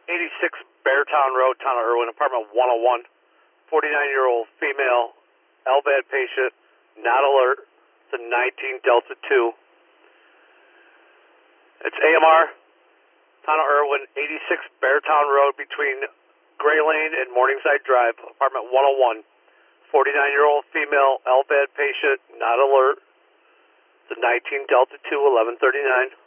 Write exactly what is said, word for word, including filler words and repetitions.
eighty-six Beartown Road, Town of Irwin, apartment one oh one. forty-nine-year-old female, L V A D patient, not alert. It's a nineteen Delta two. It's A M R, Town of Irwin, eighty-six Beartown Road between Gray Lane and Morningside Drive, apartment one oh one. forty-nine-year-old female, L V A D patient, not alert. It's a nineteen Delta two, eleven thirty-nine.